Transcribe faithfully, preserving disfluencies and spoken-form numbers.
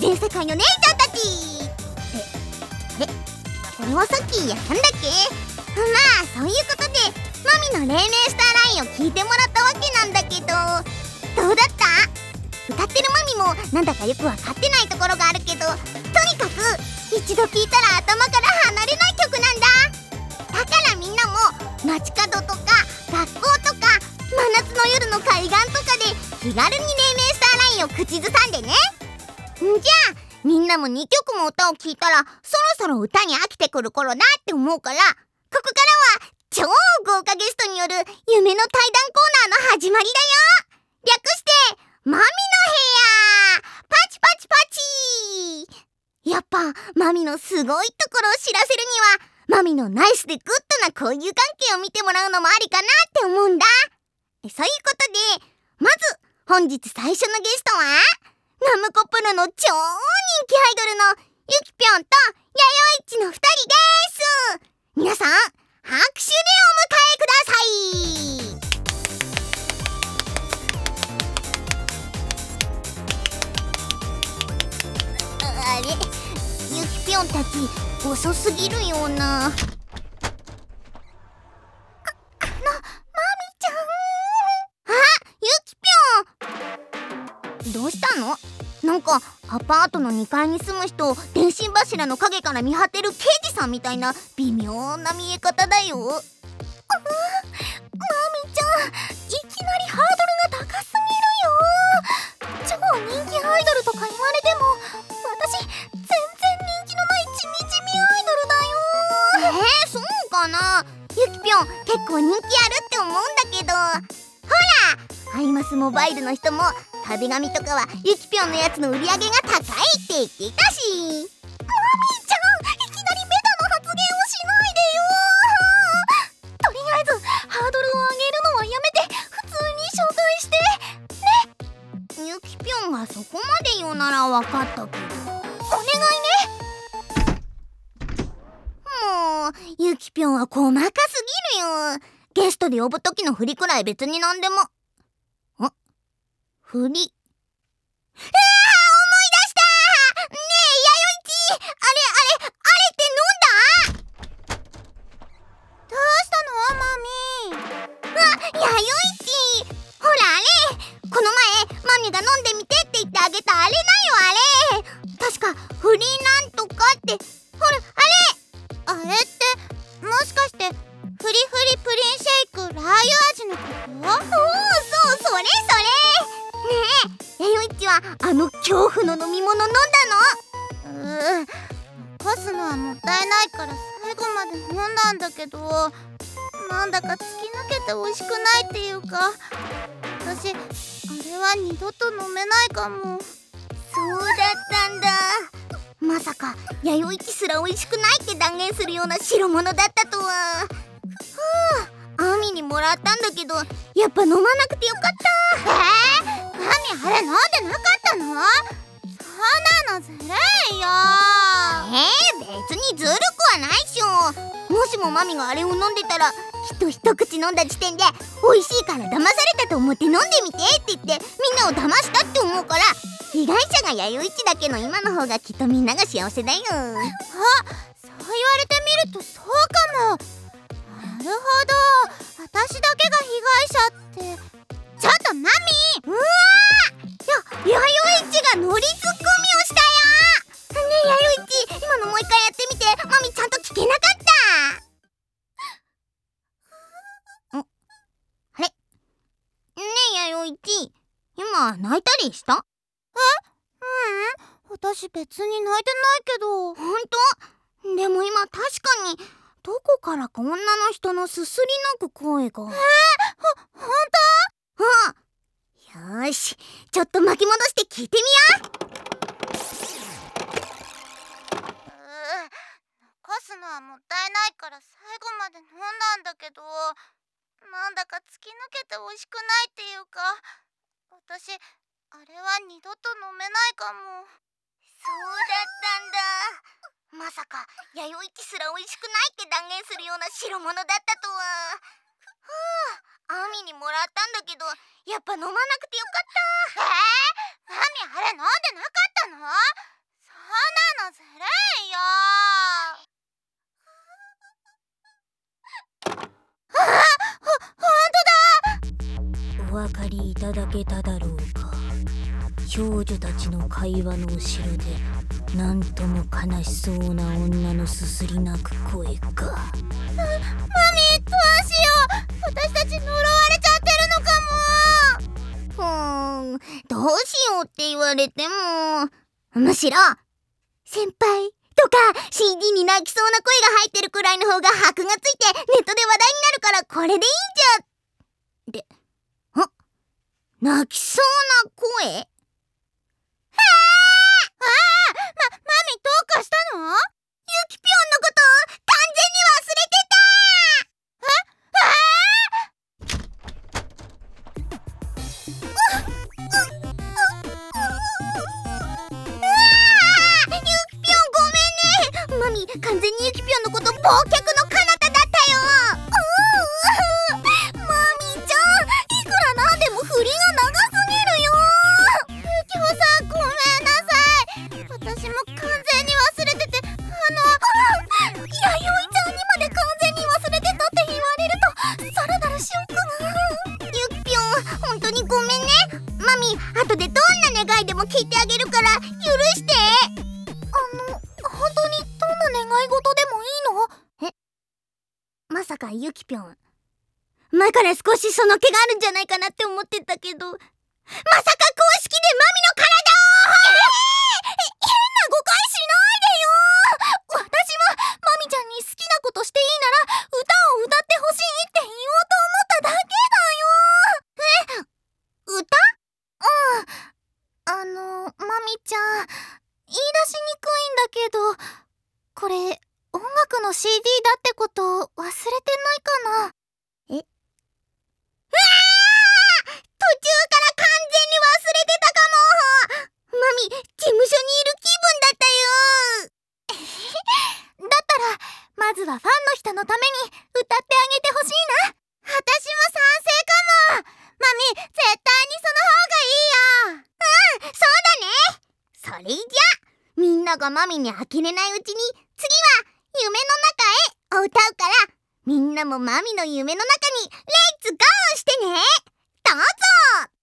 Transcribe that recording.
全世界の姉ちゃんたち。え、あれこれはさっきやったんだっけ。まあそういうことでマミの黎明スターラインを聞いてもらったわけなんだけど、どうだった？歌ってるマミもなんだかよく分かってないところがあるけど、とにかく一度聴いたら頭から離れない曲なんだ。だからみんなも街角とか学校とか真夏の夜の海岸とかで気軽に黎明スターラインを口ずさんでね。んじゃあみんなもにきょくも歌を聴いたらそろそろ歌に飽きてくる頃だって思うから、ここからは超豪華ゲストによる夢の対談コーナーの始まりだよ。略してマミの部屋パチパチパチ。やっぱマミのすごいところを知らせるにはマミのナイスでグッドな交友関係を見てもらうのもありかなって思うんだ。そういうことでまず本日最初のゲストはナムコプロの超人気アイドルのゆきぴょんとやよいちのふたりです。皆さん拍手でお迎えください。あれ、ゆきぴょんたち遅すぎるような。あ、あの、マミちゃん。あ、ゆきぴょん。どうしたの？なんかアパートのにかいに住む人を電信柱の陰から見張ってる刑事さんみたいな微妙な見え方だよ。マミちゃん、いきなりハードルが高すぎるよ。超人気アイドルとか言われても私全然人気のない地味地味アイドルだよ。えー、そうかな。ゆきぴょん結構人気あるって思うんだけど、ほらアイマスモバイルの人も壁紙とかはゆきぴょんのやつの売り上げが高いって言っていたし。マミーちゃん、いきなりベタな発言をしないでよ。とりあえずハードルを上げるのはやめて普通に紹介してね。ゆきぴょんがそこまで言うなら分かったけど、お願いね。もうゆきぴょんは細かすぎるよ。ゲストで呼ぶ時の振りくらい別に何でも。あ、振り。えー、思い出した。ねえ、やよいち、あれあれ、あれって飲んだ？どうしたのマミー。あ、やよいち、ほらあれ、この前マミが飲んでみてって言ってあげたあれだよ。あれ確かフリーなんとかって、ほらあれ。あれってもしかしてフリフリプリンシェイクラー油味のこと？おお、そう、それそれ。ねえ、やよいちはあの恐怖の飲み物飲んだの？うー、残すのはもったいないから最後まで飲んだんだけど、なんだか突き抜けて美味しくないっていうか、私あれは二度と飲めないかも。そうだったんだ。まさかやよいちすら美味しくないって断言するような代物だったとは。はあ、アミにもらったんだけどやっぱ飲まなくてよかった。えー、マミあれ飲んでなかったの？そんなのずるいよ。えー、別にずるくはないっしょ。もしもマミがあれを飲んでたらきっと一口飲んだ時点で美味しいから騙されたと思って飲んでみてって言ってみんなを騙したって思うから、被害者がやよいちだけの今の方がきっとみんなが幸せだよ。あ、そう言われてみるとそうかも。なるほど、私だけが被害者って。ちょっとマミー。うわー、や、やよいちがノリツッコミをしたよ。ねえやよいち、今のもう一回やってみて。マミちゃんと聞けなかった。ん、あれ、ねえやよいち、今泣いたりした？え？ううん、私別に泣いてないけど。ほんと？でも今確かにどこからか女の人のすすり泣く声が。えー、ほ、ほんと？うん。よーし、ちょっと巻き戻して聞いてみよう。うー、残すのはもったいないから最後まで飲んだんだけど、なんだか突き抜けて美味しくないっていうか、私あれは二度と飲めないかも。そうだったんだ。まさかやよいちすら美味しくないって断言するような代物だったとは。はあ、アミにもらったんだけどやっぱ飲まなくてよかった。えー、マミあれ飲んでなかったの？ なのずるいよ。あ、ほ、ほんとだ。 お分かりいただけただろうか。少女たちの会話の後ろでなんとも悲しそうな女のすすり泣く声が。 マミ、どうしよう。私たち呪われちゃってるのかも。ふーん、どうしようって言われても、むしろ先輩とか シーディー に泣きそうな声が入ってるくらいの方が箔がついてネットで話題になるから、これでいいんじゃ。で、あ、泣きそうな声？ああ、ま、マミどうかしたの？ゆきぴょんのこと完全に忘れてた。え？ああ！う、う、う、う、うわあ！ゆきぴょんごめんね。マミ完全にゆきぴょんのこと忘却の彼方だったよ。うう、マミちゃん、いくらなんでも振りが長すぎるよ。ゆきほさんごめんなさい。私も完全に忘れてて、あの弥生ちゃんにまで完全に忘れてたって言われるとさらなるショックが。ゆきぴょん本当にごめんね。マミ後でどんな願いでも聞いてあげるから許して。あの本当にどんな願い事でもいいの？え、まさかゆきぴょん前から少しその気があるんじゃないかなって思ってたけど、まさか公式でマミの体をえー、変な誤解しないでよ。私はマミちゃんに好きなことしていいなら歌を歌ってほしいって言おうと思っただけだよ。え、歌？うん、あのマミちゃん言い出しにくいんだけど、これ音楽の シーディー だってこと忘れてないかな？え？うわー！途中から完全に忘れてたかも。マミ事務所にいる気分だったよ。だったらまずはファンの人のために歌ってあげてほしいな。私も賛成かも。マミ絶対にその方がいいよ。うん、そうだね。それじゃみんながマミに呆れないうちに次は夢の中へを歌うから、みんなもマミの夢の中にレッツゴーしてね。どうぞ。